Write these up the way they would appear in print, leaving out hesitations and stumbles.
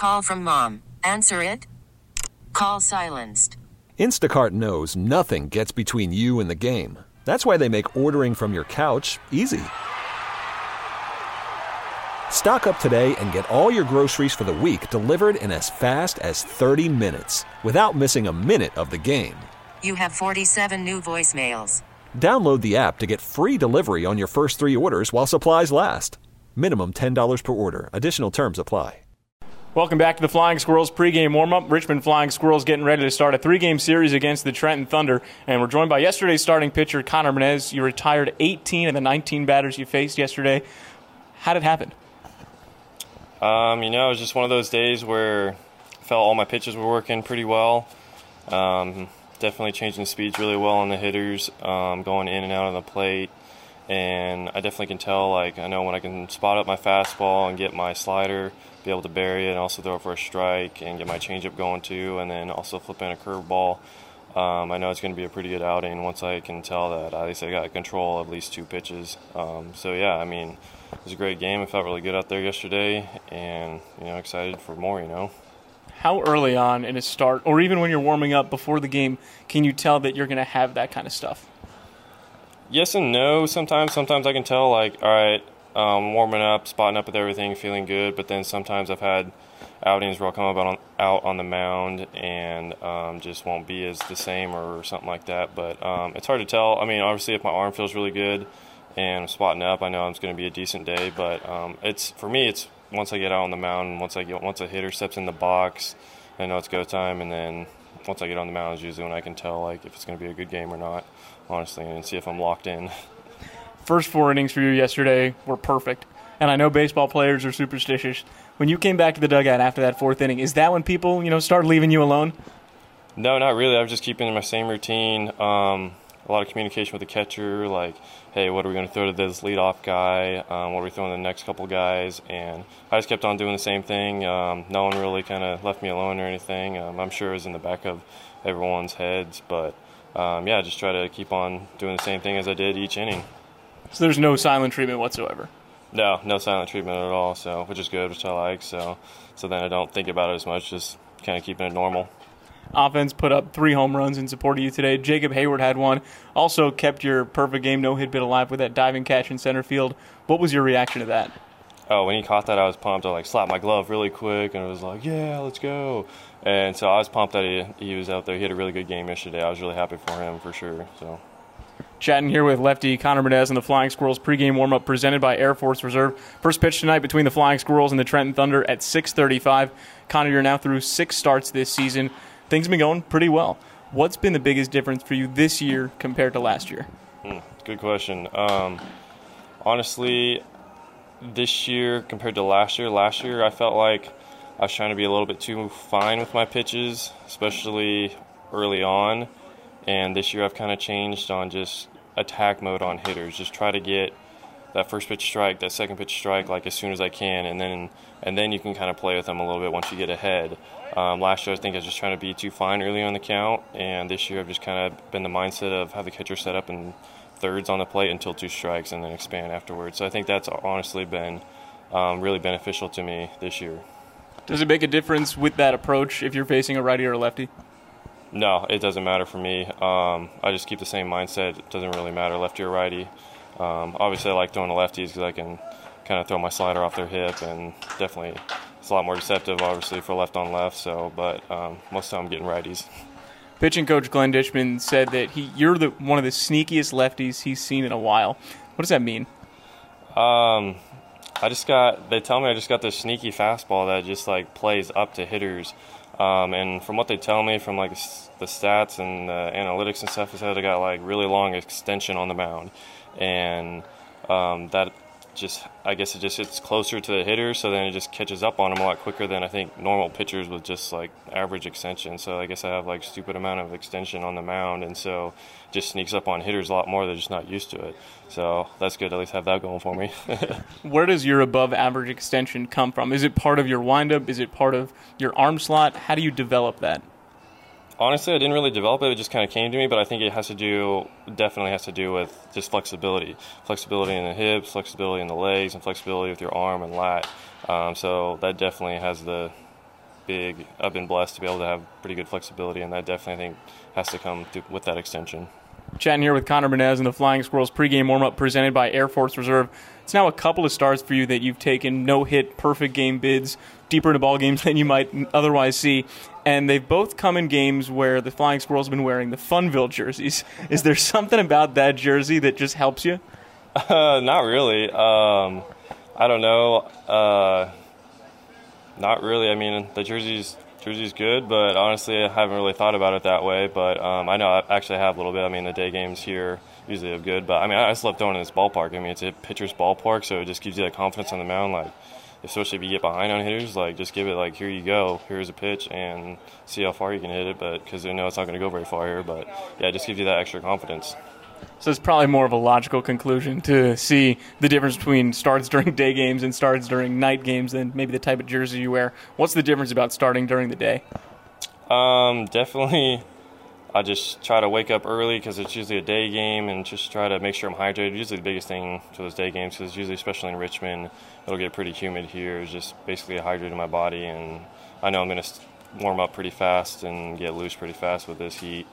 Call from mom. Answer it. Call silenced. Instacart knows nothing gets between you and the game. That's why they make ordering from your couch easy. Stock up today and get all your groceries for the week delivered in as fast as 30 minutes without missing a minute of the game. You have 47 new voicemails. Download the app to get free delivery on your first 3 orders while supplies last. Minimum $10 per order. Additional terms apply. Welcome back to the Flying Squirrels pregame warm-up. Richmond Flying Squirrels getting ready to start a 3-game series against the Trenton Thunder. And we're joined by yesterday's starting pitcher, Connor Menez. You retired 18 of the 19 batters you faced yesterday. How did it happen? It was just one of those days where I felt all my pitches were working pretty well. Definitely changing speeds really well on the hitters, going in and out of the plate. And I definitely can tell, I know when I can spot up my fastball and get my slider, be able to bury it and also throw it for a strike and get my changeup going too, and then also flip in a curveball. I know it's going to be a pretty good outing once I can tell that at least I got control of at least 2 pitches. It was a great game. I felt really good out there yesterday, and excited for more. How early on in a start, or even when you're warming up before the game, can you tell that you're going to have that kind of stuff? Yes and no. Sometimes I can tell, all right, warming up, spotting up with everything, feeling good. But then sometimes I've had outings where I'll come out on the mound and just won't be as the same or something like that. But it's hard to tell. Obviously, if my arm feels really good and I'm spotting up, I know it's going to be a decent day. But for me, it's once I get out on the mound, once a hitter steps in the box, I know it's go time. And then once I get on the mound is usually when I can tell if it's going to be a good game or not, honestly, and see if I'm locked in. First 4 innings for you yesterday were perfect. And I know baseball players are superstitious. When you came back to the dugout after that 4th inning, is that when people, start leaving you alone? No, not really. I was just keeping my same routine. A lot of communication with the catcher, hey, what are we going to throw to this leadoff guy? What are we throwing to the next couple guys? And I just kept on doing the same thing. No one really kind of left me alone or anything. I'm sure it was in the back of everyone's heads. But, just try to keep on doing the same thing as I did each inning. So there's no silent treatment whatsoever? No silent treatment at all, which is good, which I like. So then I don't think about it as much, just kind of keeping it normal. Offense put up 3 home runs in support of you today. Jacob Hayward had one. Also kept your perfect game no-hit bid alive with that diving catch in center field. What was your reaction to that? Oh, when he caught that, I was pumped. I slapped my glove really quick, and I was like, yeah, let's go. And so I was pumped that he was out there. He had a really good game yesterday. I was really happy for him, for sure. So, chatting here with lefty Connor Menez on the Flying Squirrels pregame warm-up presented by Air Force Reserve. First pitch tonight between the Flying Squirrels and the Trenton Thunder at 6:35. Connor, you're now through 6 starts this season. Things have been going pretty well. What's been the biggest difference for you this year compared to last year? Good question. Honestly, this year compared to last year I felt like I was trying to be a little bit too fine with my pitches, especially early on. And this year I've kind of changed on just attack mode on hitters. Just try to get that first pitch strike, that second pitch strike, as soon as I can, and then you can kind of play with them a little bit once you get ahead. Last year I think I was just trying to be too fine early on the count, and this year I've just kind of been the mindset of have the catcher set up in thirds on the plate until 2 strikes and then expand afterwards. So I think that's honestly been really beneficial to me this year. Does it make a difference with that approach if you're facing a righty or a lefty? No, it doesn't matter for me. I just keep the same mindset. It doesn't really matter lefty or righty. Obviously I like throwing to lefties because I can kind of throw my slider off their hip, and definitely it's a lot more deceptive, obviously, for left on left. But most of the time I'm getting righties. Pitching coach Glenn Ditchman said that you're one of the sneakiest lefties he's seen in a while. What does that mean? They tell me I just got this sneaky fastball that just plays up to hitters. And from what they tell me from the stats and the analytics and stuff, is that I got really long extension on the mound, and that just, I guess it's closer to the hitter, so then it just catches up on them a lot quicker than I think normal pitchers with just average extension. So I guess I have stupid amount of extension on the mound, and so just sneaks up on hitters a lot more. They're just not used to it. So that's good to at least have that going for me. Where does your above average extension come from? Is it part of your windup? Is it part of your arm slot? How do you develop that? Honestly, I didn't really develop it. It just kind of came to me, but I think it definitely has to do with just flexibility. Flexibility in the hips, flexibility in the legs, and flexibility with your arm and lat. So that definitely has the big. I've been blessed to be able to have pretty good flexibility, and that definitely, I think, has to come with that extension. Chatting here with Connor Menez and the Flying Squirrels pregame warm-up presented by Air Force Reserve. It's now a couple of starts for you that you've taken no-hit, perfect game bids, deeper into ball games than you might otherwise see, and they've both come in games where the Flying Squirrels have been wearing the Funville jerseys. Is there something about that jersey that just helps you? Not really. I don't know. Not really. I mean, the jersey's good, but honestly, I haven't really thought about it that way. But I know I actually have a little bit. I mean, the day games here usually are good, but I mean, I just love throwing in this ballpark. I mean, it's a pitcher's ballpark, so it just gives you that confidence on the mound. Like, especially if you get behind on hitters, like just give it like, here you go, here's a pitch, and see how far you can hit it. But because they know it's not going to go very far here, but yeah, it just gives you that extra confidence. So it's probably more of a logical conclusion to see the difference between starts during day games and starts during night games than maybe the type of jersey you wear. What's the difference about starting during the day? Definitely, I just try to wake up early because it's usually a day game, and just try to make sure I'm hydrated. Usually the biggest thing for those day games, because usually, especially in Richmond, it'll get pretty humid here, is just basically hydrating my body. And I know I'm going to warm up pretty fast and get loose pretty fast with this heat.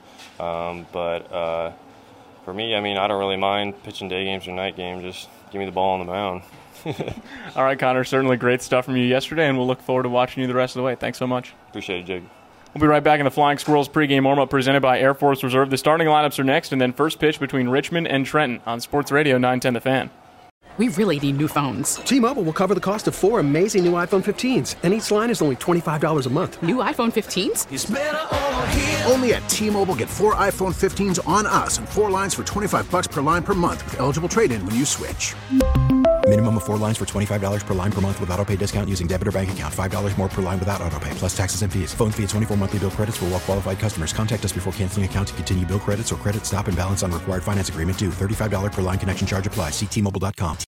But for me, I mean, I don't really mind pitching day games or night games. Just give me the ball on the mound. All right, Connor, certainly great stuff from you yesterday, and we'll look forward to watching you the rest of the way. Thanks so much. Appreciate it, Jake. We'll be right back in the Flying Squirrels pregame warm-up presented by Air Force Reserve. The starting lineups are next, and then first pitch between Richmond and Trenton on Sports Radio 910 The Fan. We really need new phones. T-Mobile will cover the cost of 4 amazing new iPhone 15s, and each line is only $25 a month. New iPhone 15s? It's better over here. Only at T-Mobile, get 4 iPhone 15s on us and 4 lines for $25 per line per month with eligible trade-in when you switch. Minimum of 4 lines for $25 per line per month with auto-pay discount using debit or bank account. $5 more per line without auto-pay, plus taxes and fees. Phone fee at 24 monthly bill credits for well-qualified customers. Contact us before canceling account to continue bill credits or credit stop and balance on required finance agreement due. $35 per line connection charge applies. See T-Mobile.com.